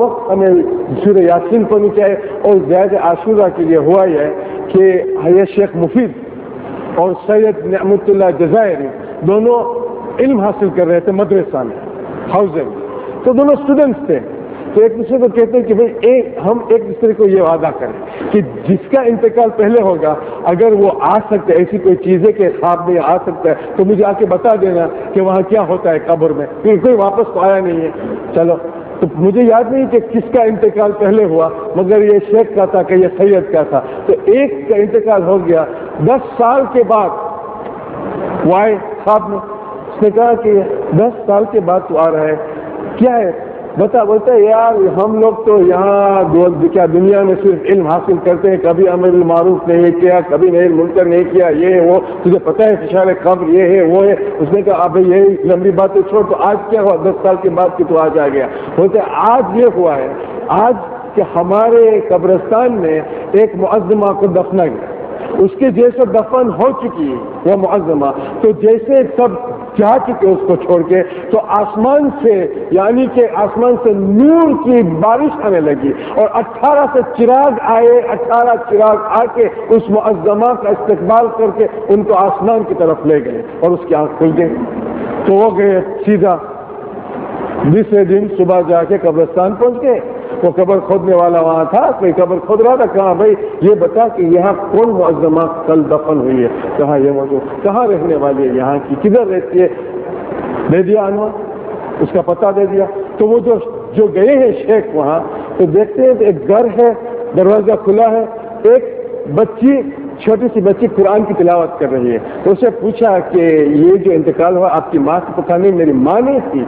وقت ہمیں سورہ یاسین پڑھنی چاہیے. اور زید عاشورہ کے لیے ہوا یہ کہ یہ شیخ مفید اور سید نعمت اللہ جزائری دونوں علم حاصل کر رہے تھے مدرسہ میں ہاؤزے میں. تو دونوں اسٹوڈنٹس تھے. تو ایک دوسرے کو کہتے ہیں کہ بھائی ہم ایک دوسرے کو یہ وعدہ کریں کہ جس کا انتقال پہلے ہوگا اگر وہ آ سکتا ہے, ایسی کوئی چیز ہے کہ خواب میں آ سکتا ہے, تو مجھے آ کے بتا دینا کہ وہاں کیا ہوتا ہے قبر میں. کوئی واپس تو آیا نہیں ہے. چلو, تو مجھے یاد نہیں کہ کس کا انتقال پہلے ہوا, مگر یہ شیخ کا تھا کہ یہ سید کا تھا. تو ایک کا انتقال ہو گیا, 10 سال کے بعد وہ آئے خواب میں. اس نے کہا کہ 10 سال کے بعد تو آ رہا ہے, کیا ہے بولتا ہے یار ہم لوگ تو یہاں کیا دنیا میں صرف علم حاصل کرتے ہیں, کبھی امر بالمعروف نہیں کیا, کبھی نہی منکر نہیں کیا, یہ وہ تجھے پتہ ہے فشار قبر یہ ہے وہ ہے. اس نے کہا اب یہی لمبی باتیں چھوڑ, تو آج کیا ہوا 10 سال کے بعد کہ تو آج آ گیا. بولتے آج یہ ہوا ہے آج کہ ہمارے قبرستان میں ایک معظمہ کو دفنا گیا, اس کے جیسے دفن ہو چکی ہے وہ معظمہ, تو جیسے سب جا چکے اس کو چھوڑ کے, تو آسمان سے یعنی کہ آسمان سے نور کی بارش آنے لگی اور 18 سے چراغ آئے. 18 چراغ آ کے اس معظمہ کا استقبال کر کے ان کو آسمان کی طرف لے گئے اور اس کی آنکھ کھل گئی. تو وہ گئے سیدھا 20 دن صبح جا کے قبرستان پہنچ گئے. وہ قبر کھودنے والا وہاں تھا, کوئی قبر کھود رہا تھا. کہا بھائی یہ بتا کہ یہاں کون معظمہ کل دفن ہوئی ہے؟ کہاں یہ موجود, کہاں رہنے والی ہے, یہاں کی کدھر رہتی ہے؟ دے دیا عنوان, اس کا پتہ دے دیا. تو وہ جو گئے ہیں شیخ وہاں, تو دیکھتے ہیں ایک گھر ہے, دروازہ کھلا ہے, ایک بچی چھوٹی سی بچی قرآن کی تلاوت کر رہی ہے. تو اسے پوچھا کہ یہ جو انتقال ہوا آپ کی ماں سے پتہ نہیں؟ میری ماں نہیں تھی,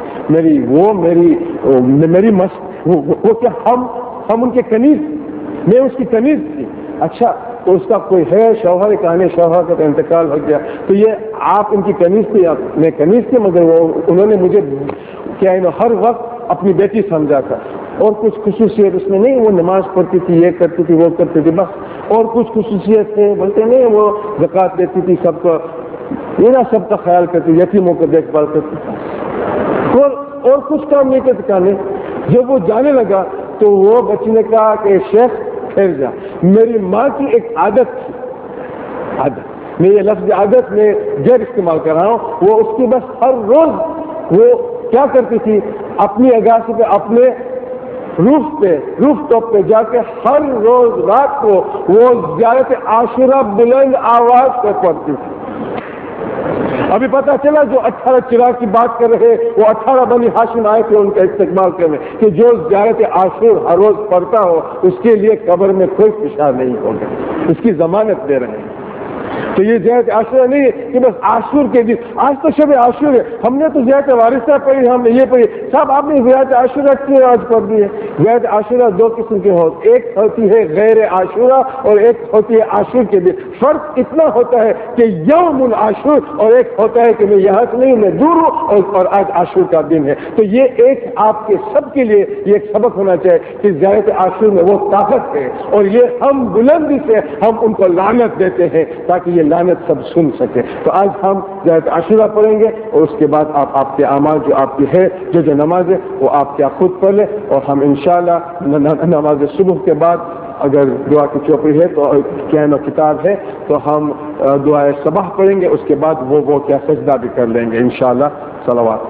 میری وہ کیا ہم ان کے کنیز, میں اس کی کنیز تھی. اچھا, تو اس کا کوئی ہے شوہر؟ کہانی شوہر کا تو انتقال ہو گیا. تو یہ آپ ان کی کنیز تھی؟ میں کنیز تھی, مگر انہوں نے مجھے کیا ہر وقت اپنی بیٹی سمجھا تھا. اور کچھ خصوصیت اس میں نہیں, وہ نماز پڑھتی تھی, یہ کرتی تھی, وہ کرتی تھی, بس. اور کچھ خصوصیت ہے بولتے نہیں, وہ زکوٰۃ دیتی تھی, سب کو سب کا خیال کرتی, یتیموں کو دیکھ بھال کرتی, اور کچھ کام نہیں کرتی. کہا نہیں. جب وہ جانے لگا تو وہ بچی نے کہا کہ شیخ ٹھہر جا, میری ماں کی ایک عادت تھی, عادت میں یہ لفظ عادت میں غیر استعمال کر رہا ہوں, وہ اس کی بس ہر روز وہ کیا کرتی تھی, اپنی اگاسی پہ اپنے روف ٹاپ پہ جا کے ہر روز رات کو وہ زیارت عاشورہ بلند آواز سے پڑھتی تھی. ابھی پتا چلا جو 18 چراغ کی بات کر رہے, وہ 18 بنی ہاشم آئے تھے ان کا استقبال کرنے, کہ جو زیارت عاشور ہر روز پڑھتا ہو اس کے لیے قبر میں کوئی فشار نہیں ہوگا, اس کی ضمانت دے رہے ہیں. تو یہ زیارت عاشورہ نہیں ہے کہ بس عاشور کے دن, آج تو شب عاشور ہے, ہم نے تو زیارت وارثہ پڑھی, ہم نے یہ پڑھی. صاحب آپ نے زیارت عاشورہ کیوں آج پڑھ دی ہے؟ زیارت عاشورہ 2 قسم کے ہوتے, ایک ہوتی ہے غیر عاشورہ اور ایک ہوتی ہے عاشور کے دن. فرق اتنا ہوتا ہے کہ یوم العاشور, اور ایک ہوتا ہے کہ میں یہاں سے نہیں, میں دور ہوں اور آج عاشور کا دن ہے. تو یہ ایک آپ کے سب کے لیے یہ ایک سبق ہونا چاہیے کہ زیارت عاشور میں وہ طاقت ہے, اور یہ ہم بلندی سے ہم ان کو لعنت دیتے ہیں تاکہ یہ لعنت سب سن سکے. تو آج ہم زیارت عاشورہ پڑھیں گے, اور اس کے بعد آپ کے اعمال جو آپ کی ہے, جو نماز ہے وہ آپ کیا خود پڑھ لیں, اور ہم انشاءاللہ نماز صبح کے بعد اگر دعا کی چوپڑی ہے تو کیا کتاب ہے تو ہم دعائے صبح پڑھیں گے, اس کے بعد وہ کیا سجدہ بھی کر لیں گے انشاءاللہ. صلوات.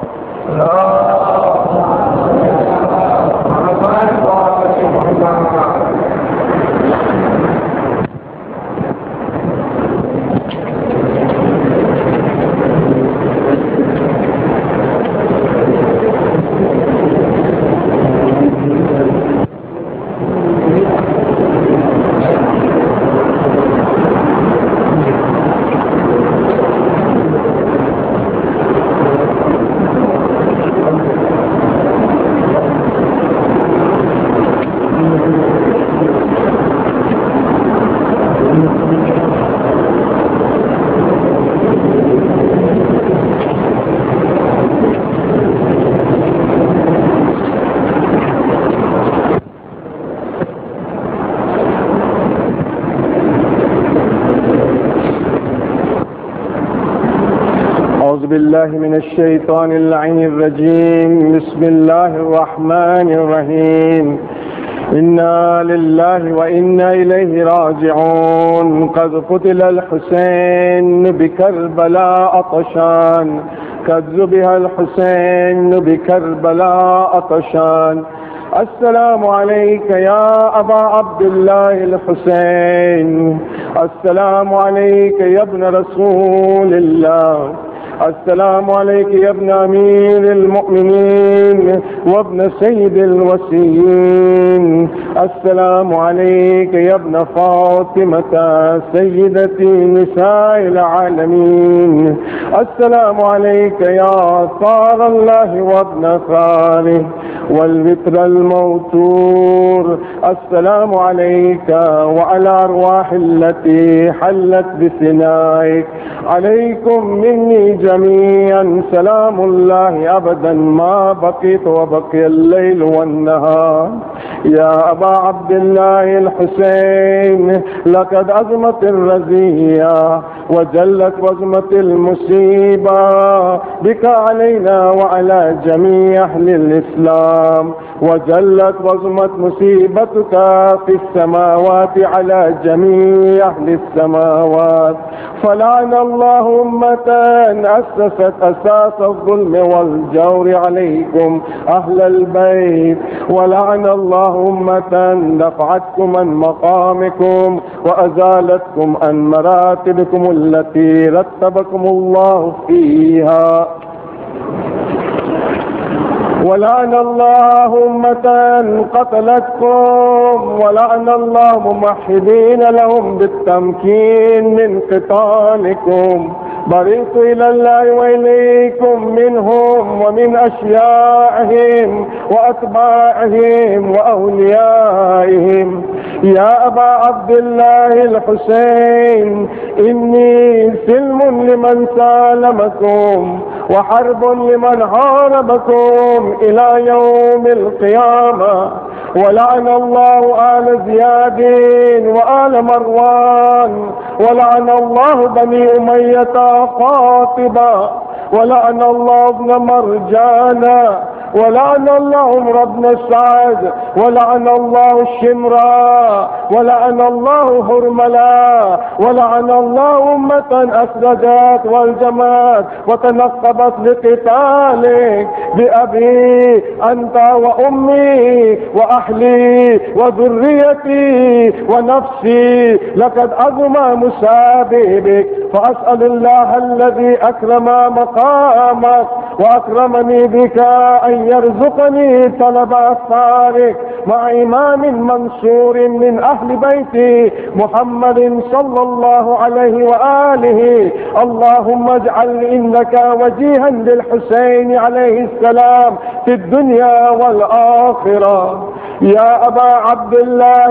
بالله من الشيطان اللعين الرجيم. بسم الله الرحمن الرحيم. إنا لله وإنا إليه راجعون. قد قتل الحسين بكربلاء طشان، قد ذبح الحسين بكربلاء طشان. السلام عليك يا أبا عبد الله الحسين، السلام عليك يا ابن رسول الله، السلام عليك يا ابن أمير المؤمنين وابن سيد الوصيين، السلام عليك يا ابن فاطمة سيدة نساء العالمين، السلام عليك يا ثار الله وابن ثاره والوتر الموتور، السلام عليك وعلى أرواح التي حلت بثنائك، عليكم مني جميعا سلام الله أبدا ما بقيت وبقي الليل والنهار. يا أبا عبد الله الحسين، لقد أزمت الرزية وجلت وزمة المصيبة بك علينا وعلى جميع أهل الإسلام، وجلت وزمت مصيبتك في السماوات على جميع أهل السماوات. فلعن الله أمة أسست أساس الظلم والجور عليكم أهل البيت، ولعن الله أمة دفعتكم عن مقامكم وأزالتكم عن مراتبكم التي رتبكم الله فيها، ولعن الله أمة قتلتكم، ولعن الله ممحدين لهم بالتمكين من قتالكم. برئت إلى الله وإليكم منهم ومن أشياعهم وأتباعهم وأوليائهم. يا أبا عبد الله الحسين، إني سلم لمن سالمكم وحرب لمن حاربكم إلى يوم القيامة. ولعن الله آل زياد وآل مروان، ولعن الله بني أمية قاطبة، ولعن الله ابن مرجان، ولعن الله عمر بن سعد، ولعن الله الشمراء، ولعن الله هرملا، ولعن الله أمة أسردت والجمات وتنقبت لقتالك بأبي أنت وأمي وأهلي وذريتي ونفسي. لقد عظم مسابي بك، فأسأل الله الذي أكرم مقامك وأكرمني بك أن يرزقني طلب أثارك مع إمام منصور من أهل بيت محمد صلى الله عليه وآله. اللهم اجعل إنك وجيها للحسين عليه السلام في الدنيا والآخرة. يا أبا عبد الله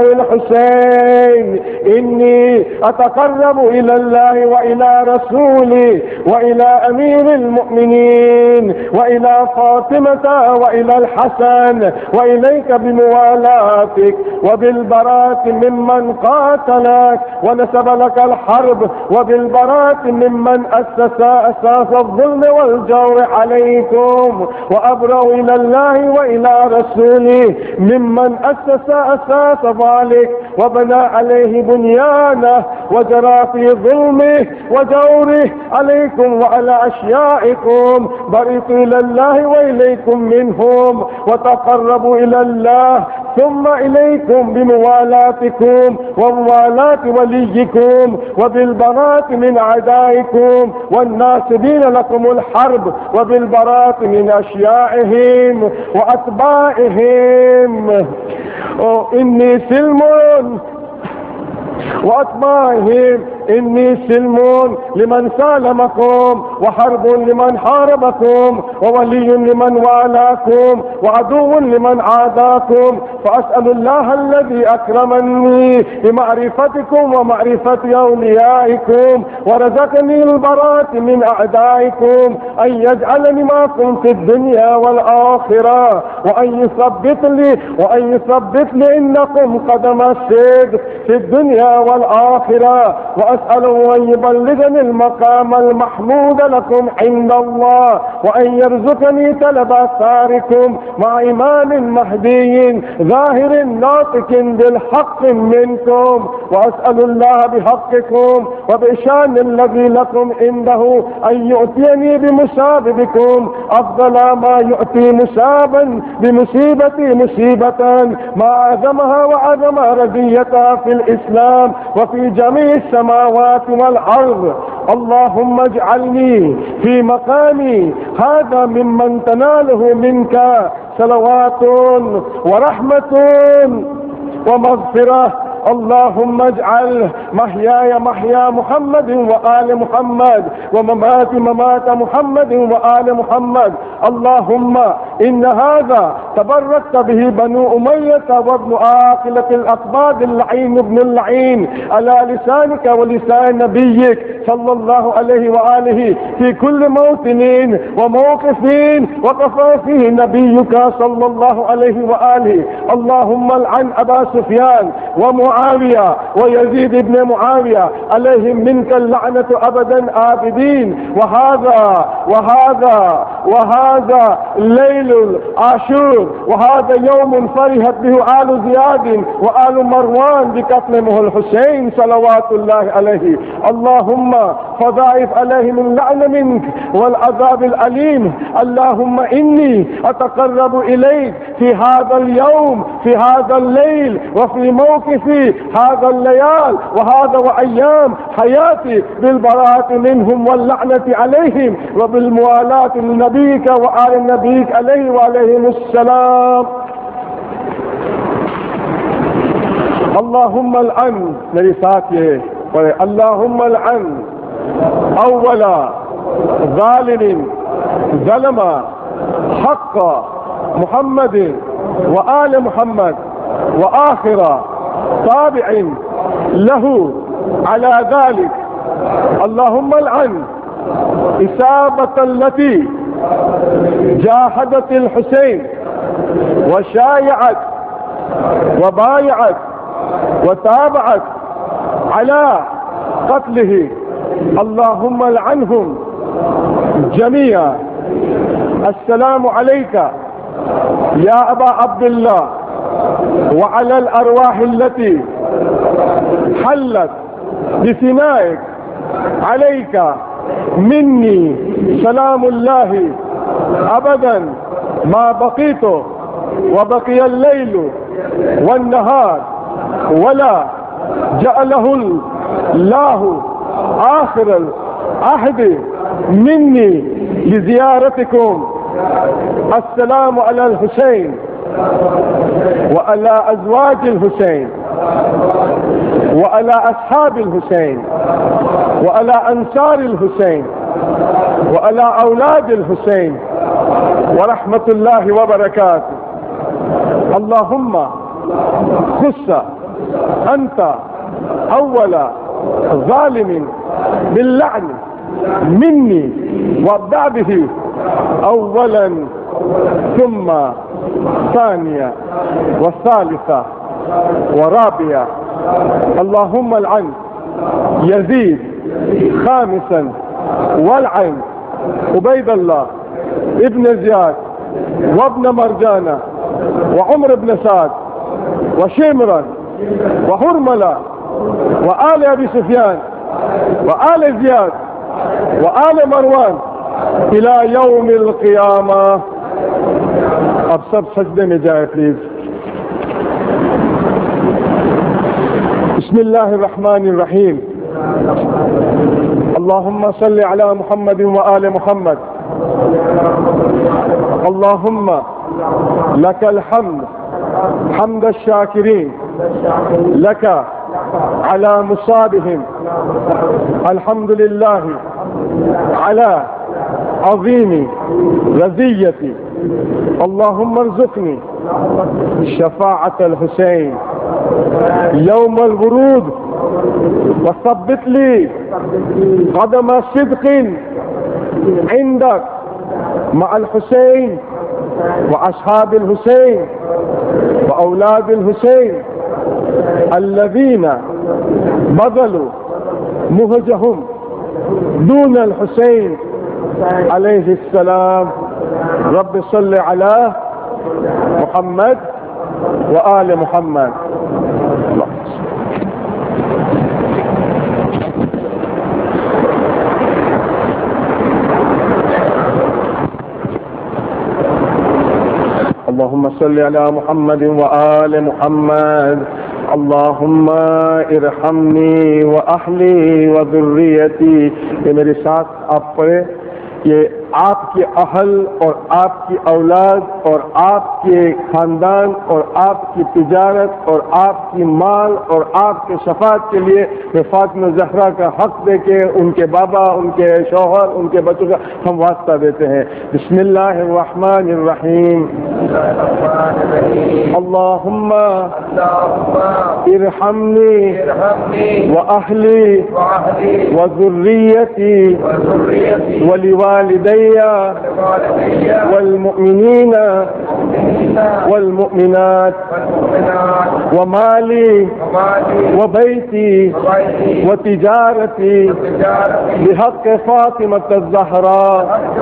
الحسين، إني أتقرب إلى الله وإلى رسوله وإلى أمير المؤمنين وإلى فاطمة وإلى الحسن وإليك بموالاتك وبالبراءة ممن قاتلك ونسب لك الحرب، وبالبراءة ممن أسس أساس الظلم والجور عليكم، وأبرأ إلى الله وإلى رسوله ممن أسس أساس ذلك وبنى عليه بنيانه وجرى في ظلمه وجوره عليكم وعلى أشيائكم. برئت إلى الله وإليكم منهم، وتقربوا إلى الله ثم إليكم بموالاتكم وموالاة وليكم وبالبراءة من أعدائكم والناسبين لكم الحرب، وبالبراءة من أشيائهم وأتباعهم. إني سلم وأتباعهم، إني سلم لمن سالمكم وحرب لمن حاربكم وولي لمن والاكم وعدو لمن عاداكم. فأسأل الله الذي أكرمني بمعرفتكم ومعرفة أوليائكم ورزقني البراءة من أعدائكم أن يجعلني معكم في الدنيا والآخرة، وأن يثبت لي إنكم قدم الصدق في الدنيا والآخرة، وأن وأسأله أن يبلغني المقام المحمود لكم عند الله، وأن يرزقني طلب آثاركم مع إمام مهدي ظاهر ناطق بالحق منكم. وأسأل الله بحقكم وبشان الذي لكم عنده أن يؤتيني بمصابكم أفضل ما يؤتي مصابا بمصيبتي مصيبة ما أعظمها وأعظم رزيتها في الإسلام وفي جميع السماوات والأرض. اللهم اجعلني في مقامي هذا ممن تناله منك صلوات ورحمة ومغفرة. اللهم اجعل محياي محيا محمد وآل محمد ومماتي ممات محمد وآل محمد. اللهم إن هذا تبركت به بنو أمية وابن آقلة الأقباض اللعين ابن اللعين على لسانك ولسان نبيك صلى الله عليه وآله في كل موطن وموقف وقف فيه نبيك صلى الله عليه وآله. اللهم العن أبا سفيان ومعاوية ويزيد بن معاوية عليهم منك اللعنة أبدا آبدين. وهذا ليل عاشور، وهذا يوم فرحت به آل زياد وآل مروان بقتله الحسين صلوات الله عليه. اللهم فضاعف عليهم اللعن منك والعذاب الأليم. اللهم إني أتقرب إليك في هذا اليوم في هذا الليل وفي موقفي هذا الليال وهذا وأيام حياتي بالبراءة منهم واللعنة عليهم وبالموالاة لنبيك وآل نبيك عليه وعليهم السلام. اللهم العن میری ساتھ یہ اللهم العن اول ظالم ظلم حق محمد وآل محمد وآخر تابع له على ذلك. اللهم العن إصابة التي جاهدت الحسين وشايعت وبايعت وتابعت على قتله. اللهم العنهم جميعا. السلام عليك يا أبا عبد الله وعلى الأرواح التي حلت بفنائك. عليك مني سلام الله أبدا ما بقيت وبقي الليل والنهار، ولا جعله الله آخر العهد مني لزيارتكم. السلام على الحسين وعلى أزواج الحسين وعلى أصحاب الحسين وعلى أنصار الحسين وعلى أولاد الحسين ورحمة الله وبركاته. اللهم خص أنت أول ظالم باللعن مني وابدأ به أولا ثم ثانية وثالثة ورابعة. اللهم العن يزيد خامسا، والعن عبيد الله ابن زياد وابن مرجانة وعمر بن سعد وشمرا وهرملة وآل أبي سفيان وآل زياد وآل مروان إلى يوم القيامة. अब सब सजदे में जाए प्लीज. बिस्मिल्लाहिर रहमानिर रहीम. اللهم صل على محمد وآل محمد. اللهم لك الحمد حمد الشاكرين لك على مصابهم. الحمد لله على عظيم رزيتي. اللهم ارزقني شفاعة الحسين يوم الورود، وثبت لي قدم صدق عندك مع الحسين وأصحاب الحسين وأولاد الحسين الذين بذلوا مهجهم دون الحسين عليه السلام. رب صل على محمد وآل محمد. اللهم صل على محمد وآل محمد. اللهم ارحمنی وأهلی وذریتی. یہ میرے ساتھ آپ پڑھے. یہ آپ کے اہل اور آپ کی اولاد اور آپ کے خاندان اور آپ کی تجارت اور آپ کی مال اور آپ کے شفاعت کے لیے میں فاطمہ زہرا کا حق دے کے ان کے بابا، ان کے شوہر، ان کے بچوں کا ہم واسطہ دیتے ہیں. بسم اللہ الرحمن الرحیم. اللہم ارحمنی وأہلی وذریتی ولوالدی والمؤمنین والمؤمنات ومالی وبیتی وتجارتی بحق فاطمة الزہراء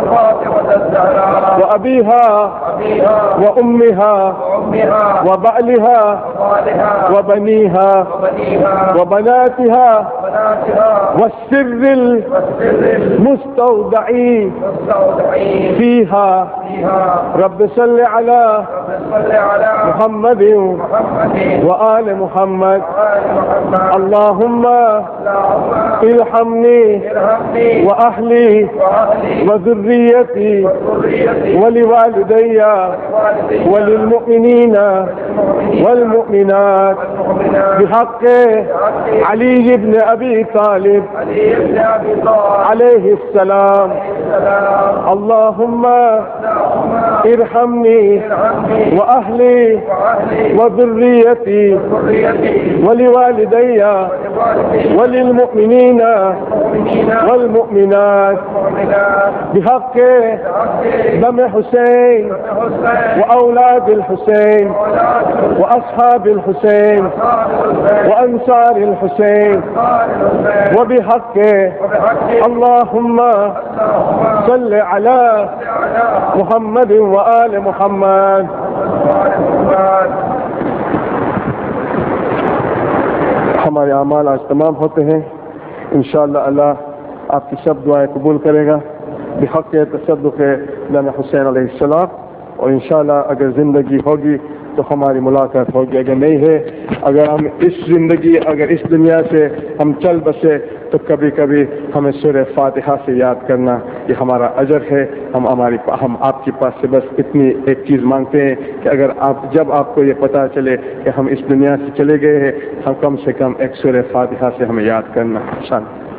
وأبيها وأمها وبعلها وبنيها وبناتها والسر المستودع فيها. رب صل على محمد وآل محمد. اللهم ارحمني وأهلي وذريتي ولوالدي وللمؤمنين والمؤمنات بحق علي بن أبي طالب عليه السلام. اللهم ارحمني وأهلي وذريتي ولوالدي وللمؤمنين والمؤمنات بحق دم حسين وأولاد الحسين وأصحاب الحسين وأنصار الحسين وبحق اللهم صل على محمد وآل محمد. ہمارے اعمال آج تمام ہوتے ہیں. انشاءاللہ اللہ آپ کی سب دعائیں قبول کرے گا بحق تصدق دم حسین علیہ السلام. اور انشاءاللہ اگر زندگی ہوگی تو ہماری ملاقات ہوگی. اگر نہیں ہے، اگر ہم اگر اس دنیا سے ہم چل بسے تو کبھی کبھی ہمیں سورہ فاتحہ سے یاد کرنا. یہ ہمارا اجر ہے. ہم آپ کے پاس سے بس اتنی ایک چیز مانگتے ہیں کہ اگر جب آپ کو یہ پتہ چلے کہ ہم اس دنیا سے چلے گئے ہیں، ہم کم سے کم ایک سورہ فاتحہ سے ہمیں یاد کرنا.